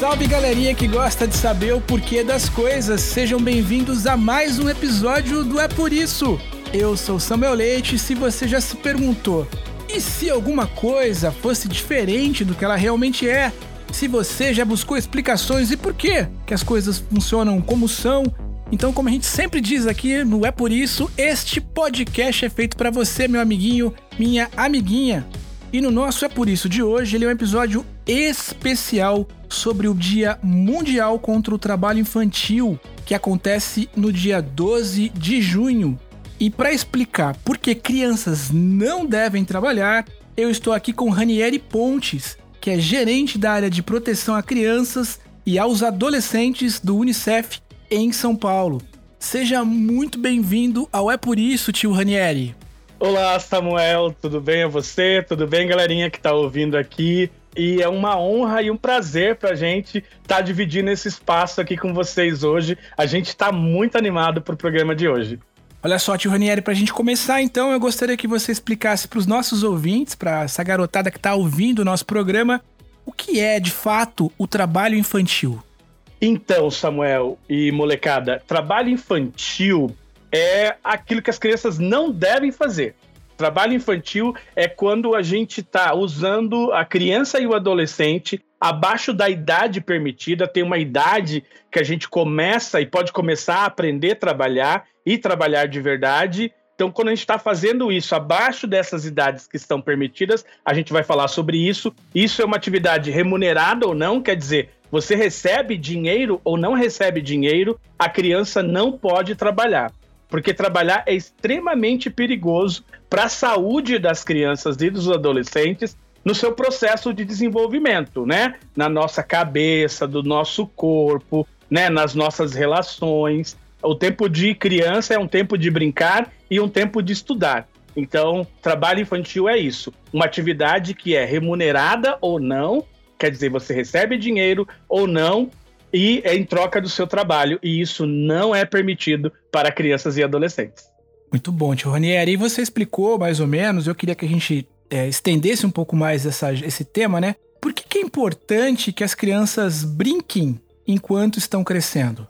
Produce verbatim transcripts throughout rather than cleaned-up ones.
salve galerinha que gosta de saber o porquê das coisas, sejam bem-vindos a mais um episódio do É Por Isso. Eu sou Samuel Leite e se você já se perguntou, e se alguma coisa fosse diferente do que ela realmente é? Se você já buscou explicações e por quê que as coisas funcionam como são? Então, como a gente sempre diz aqui no É Por Isso, este podcast é feito para você, meu amiguinho, minha amiguinha. E no nosso É Por Isso de hoje, ele é um episódio especial sobre o Dia Mundial contra o Trabalho Infantil, que acontece no dia doze de junho. E para explicar por que crianças não devem trabalhar, eu estou aqui com Ranieri Pontes, que é gerente da área de proteção a crianças e aos adolescentes do Unicef em São Paulo. Seja muito bem-vindo ao É Por Isso, tio Ranieri. Olá, Samuel, tudo bem a você? Tudo bem, galerinha que tá ouvindo aqui? E é uma honra e um prazer pra gente estar tá dividindo esse espaço aqui com vocês hoje. A gente tá muito animado pro programa de hoje. Olha só, tio Ranieri, pra gente começar, então, eu gostaria que você explicasse pros nossos ouvintes, pra essa garotada que tá ouvindo o nosso programa, o que é, de fato, o trabalho infantil? Então, Samuel e molecada, trabalho infantil é aquilo que as crianças não devem fazer. Trabalho infantil é quando a gente está usando a criança e o adolescente abaixo da idade permitida, tem uma idade que a gente começa e pode começar a aprender a trabalhar e trabalhar de verdade. Então, quando a gente está fazendo isso abaixo dessas idades que estão permitidas, a gente vai falar sobre isso. Isso é uma atividade remunerada ou não, quer dizer, você recebe dinheiro ou não recebe dinheiro, a criança não pode trabalhar. Porque trabalhar é extremamente perigoso para a saúde das crianças e dos adolescentes no seu processo de desenvolvimento, né? Na nossa cabeça, do nosso corpo, né? Nas nossas relações. O tempo de criança é um tempo de brincar e um tempo de estudar. Então, trabalho infantil é isso. Uma atividade que é remunerada ou não, quer dizer, você recebe dinheiro ou não, e é em troca do seu trabalho, e isso não é permitido para crianças e adolescentes. Muito bom, tio Ranieri. E você explicou mais ou menos, eu queria que a gente é, estendesse um pouco mais essa, esse tema, né? Por que, que é importante que as crianças brinquem enquanto estão crescendo?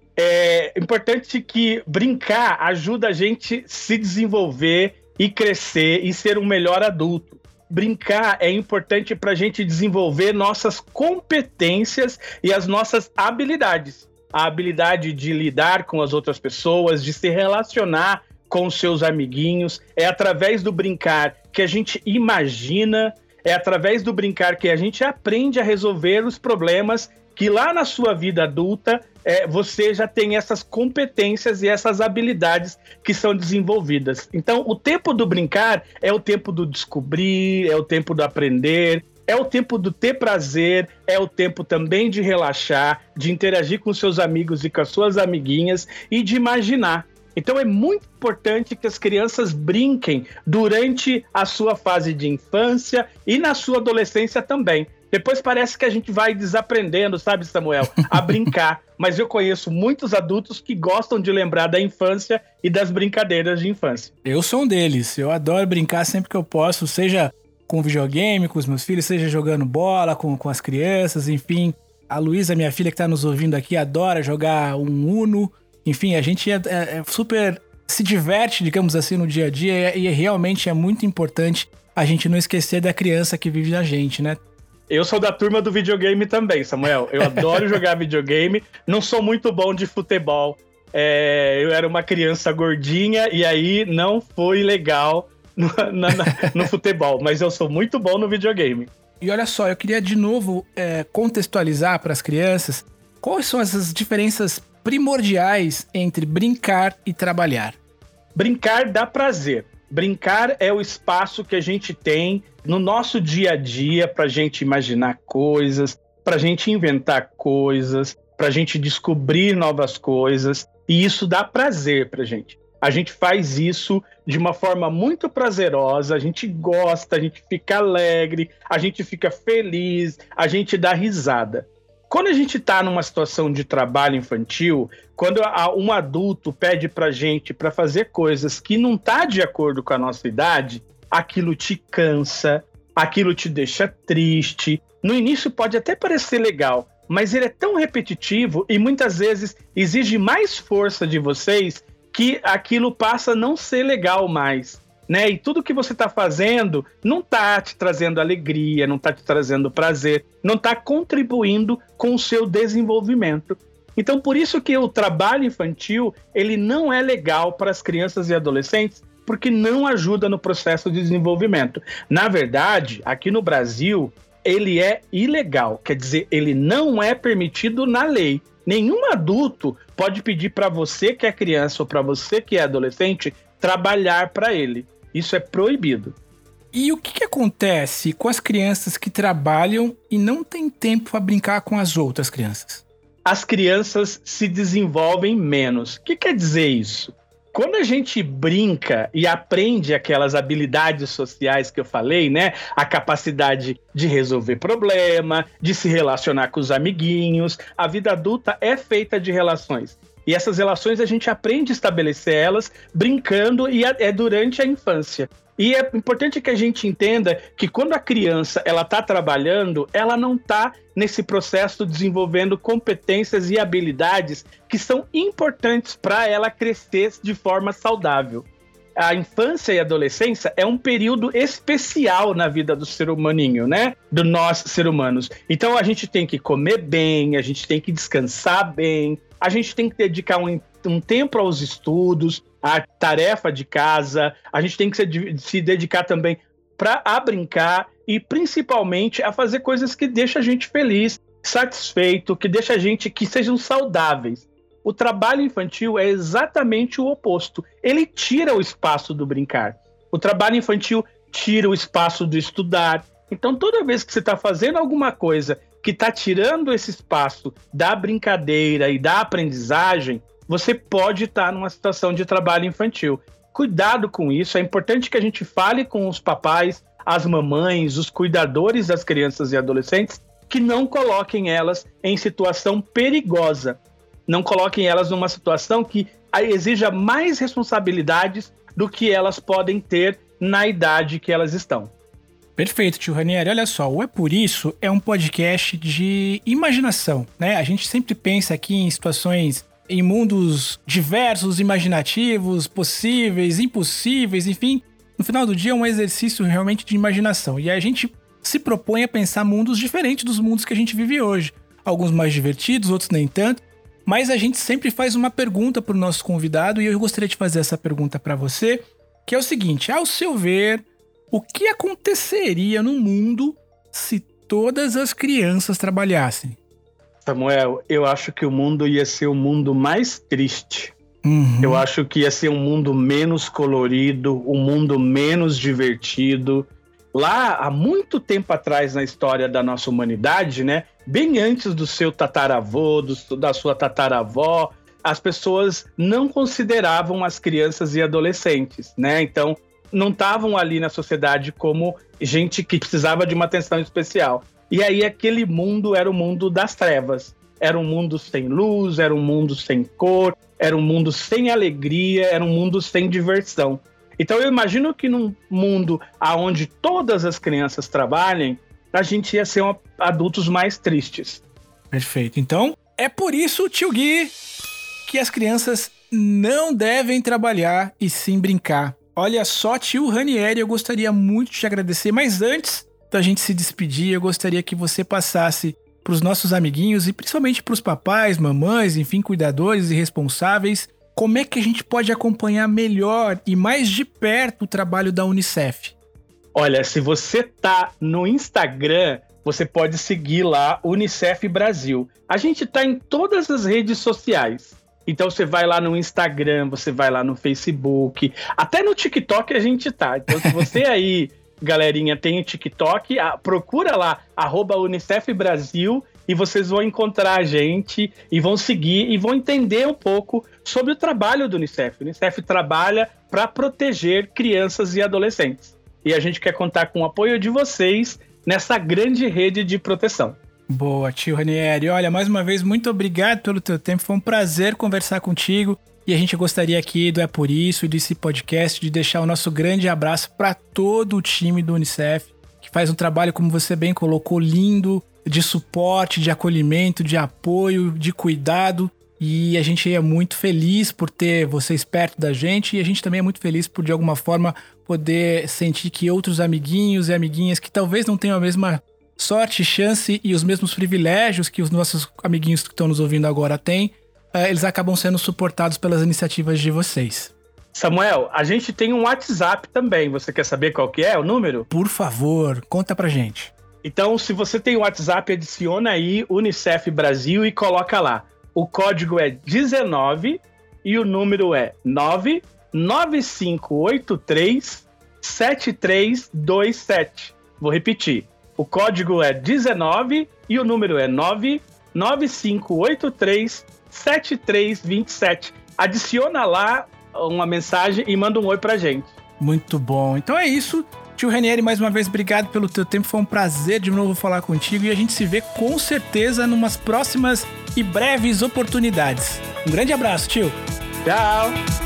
É importante que brincar ajuda a gente se desenvolver e crescer e ser um melhor adulto. Brincar é importante para a gente desenvolver nossas competências e as nossas habilidades. A habilidade de lidar com as outras pessoas, de se relacionar com os seus amiguinhos. É através do brincar que a gente imagina, é através do brincar que a gente aprende a resolver os problemas que lá na sua vida adulta é, você já tem essas competências e essas habilidades que são desenvolvidas. Então, o tempo do brincar é o tempo do descobrir, é o tempo do aprender, é o tempo do ter prazer, é o tempo também de relaxar, de interagir com seus amigos e com as suas amiguinhas e de imaginar. Então, é muito importante que as crianças brinquem durante a sua fase de infância e na sua adolescência também. Depois parece que a gente vai desaprendendo, sabe, Samuel, a brincar. Mas eu conheço muitos adultos que gostam de lembrar da infância e das brincadeiras de infância. Eu sou um deles. Eu adoro brincar sempre que eu posso, seja com videogame, com os meus filhos, seja jogando bola com, com as crianças, enfim. A Luísa, minha filha que está nos ouvindo aqui, adora jogar um Uno. Enfim, a gente é, é, é super se diverte, digamos assim, no dia a dia e, e realmente é muito importante a gente não esquecer da criança que vive na gente, né? Eu sou da turma do videogame também, Samuel. Eu adoro jogar videogame. Não sou muito bom de futebol. É, eu era uma criança gordinha e aí não foi legal no, na, no futebol. Mas eu sou muito bom no videogame. E olha só, eu queria de novo é, contextualizar para as crianças quais são essas diferenças primordiais entre brincar e trabalhar. Brincar dá prazer. Brincar é o espaço que a gente tem no nosso dia a dia para a gente imaginar coisas, para a gente inventar coisas, para a gente descobrir novas coisas. E isso dá prazer para a gente. A gente faz isso de uma forma muito prazerosa, a gente gosta, a gente fica alegre, a gente fica feliz, a gente dá risada. Quando a gente está numa situação de trabalho infantil, quando um adulto pede para a gente para fazer coisas que não tá de acordo com a nossa idade, aquilo te cansa, aquilo te deixa triste. No início pode até parecer legal, mas ele é tão repetitivo e muitas vezes exige mais força de vocês que aquilo passa a não ser legal mais, né? E tudo que você está fazendo não está te trazendo alegria, não está te trazendo prazer, não está contribuindo com o seu desenvolvimento. Então, por isso que o trabalho infantil, ele não é legal para as crianças e adolescentes, porque não ajuda no processo de desenvolvimento. Na verdade, aqui no Brasil, ele é ilegal, quer dizer, ele não é permitido na lei. Nenhum adulto pode pedir para você que é criança ou para você que é adolescente trabalhar para ele. Isso é proibido. E o que, que acontece com as crianças que trabalham e não têm tempo para brincar com as outras crianças? As crianças se desenvolvem menos. O que quer dizer isso? Quando a gente brinca e aprende aquelas habilidades sociais que eu falei, né? A capacidade de resolver problema, de se relacionar com os amiguinhos, a vida adulta é feita de relações. E essas relações a gente aprende a estabelecer elas brincando e é durante a infância. E é importante que a gente entenda que quando a criança ela está trabalhando, ela não está nesse processo desenvolvendo competências e habilidades que são importantes para ela crescer de forma saudável. A infância e a adolescência é um período especial na vida do ser humaninho, né? Do nós, ser humanos. Então a gente tem que comer bem, a gente tem que descansar bem, a gente tem que dedicar um, um tempo aos estudos, a tarefa de casa, a gente tem que se, se dedicar também para a brincar e principalmente a fazer coisas que deixam a gente feliz, satisfeito, que deixam a gente que sejam saudáveis. O trabalho infantil é exatamente o oposto. Ele tira o espaço do brincar. O trabalho infantil tira o espaço do estudar. Então, toda vez que você está fazendo alguma coisa que está tirando esse espaço da brincadeira e da aprendizagem, você pode estar numa situação de trabalho infantil. Cuidado com isso, é importante que a gente fale com os papais, as mamães, os cuidadores das crianças e adolescentes, que não coloquem elas em situação perigosa. Não coloquem elas numa situação que exija mais responsabilidades do que elas podem ter na idade que elas estão. Perfeito, tio Ranieri. Olha só, o É Por Isso é um podcast de imaginação, né? A gente sempre pensa aqui em situações, em mundos diversos, imaginativos, possíveis, impossíveis, enfim. No final do dia é um exercício realmente de imaginação. E a gente se propõe a pensar mundos diferentes dos mundos que a gente vive hoje. Alguns mais divertidos, outros nem tanto. Mas a gente sempre faz uma pergunta para o nosso convidado e eu gostaria de fazer essa pergunta para você, que é o seguinte: ao seu ver, o que aconteceria no mundo se todas as crianças trabalhassem? Samuel, eu acho que o mundo ia ser o mundo mais triste. Uhum. Eu acho que ia ser um mundo menos colorido, um mundo menos divertido. Lá, há muito tempo atrás na história da nossa humanidade, né? Bem antes do seu tataravô, do, da sua tataravó, as pessoas não consideravam as crianças e adolescentes, né? Então, não estavam ali na sociedade como gente que precisava de uma atenção especial. E aí, aquele mundo era o mundo das trevas. Era um mundo sem luz, era um mundo sem cor, era um mundo sem alegria, era um mundo sem diversão. Então eu imagino que num mundo onde todas as crianças trabalhem, a gente ia ser uma, adultos mais tristes. Perfeito. Então, é por isso, tio Gui, que as crianças não devem trabalhar e sim brincar. Olha só, tio Ranieri, eu gostaria muito de te agradecer, mas antes da gente se despedir, eu gostaria que você passasse para os nossos amiguinhos e principalmente para os papais, mamães, enfim, cuidadores e responsáveis, como é que a gente pode acompanhar melhor e mais de perto o trabalho da Unicef? Olha, se você tá no Instagram, você pode seguir lá Unicef Brasil. A gente tá em todas as redes sociais. Então você vai lá no Instagram, você vai lá no Facebook, até no TikTok a gente tá. Então se você aí, galerinha, tem o TikTok, procura lá, arroba Unicef Brasil, e vocês vão encontrar a gente e vão seguir e vão entender um pouco sobre o trabalho do Unicef. O Unicef trabalha para proteger crianças e adolescentes. E a gente quer contar com o apoio de vocês nessa grande rede de proteção. Boa, tio Ranieri. Olha, mais uma vez, muito obrigado pelo teu tempo. Foi um prazer conversar contigo. E a gente gostaria aqui do É Por Isso e desse podcast de deixar o nosso grande abraço para todo o time do Unicef, que faz um trabalho, como você bem colocou, lindo, de suporte, de acolhimento, de apoio, de cuidado. E a gente é muito feliz por ter vocês perto da gente e a gente também é muito feliz por, de alguma forma, poder sentir que outros amiguinhos e amiguinhas que talvez não tenham a mesma sorte, chance e os mesmos privilégios que os nossos amiguinhos que estão nos ouvindo agora têm, eles acabam sendo suportados pelas iniciativas de vocês. Samuel, a gente tem um WhatsApp também. Você quer saber qual que é o número? Por favor, conta pra gente. Então, se você tem o WhatsApp, adiciona aí Unicef Brasil e coloca lá. O código é dezenove e o número é nove nove cinco oito três sete três dois sete. Vou repetir. O código é dezenove e o número é nove nove cinco oito três sete três dois sete. Adiciona lá uma mensagem e manda um oi pra gente. Muito bom. Então é isso. Tio Ranieri, mais uma vez, obrigado pelo teu tempo. Foi um prazer de novo falar contigo e a gente se vê com certeza numas próximas e breves oportunidades. Um grande abraço, tio. Tchau.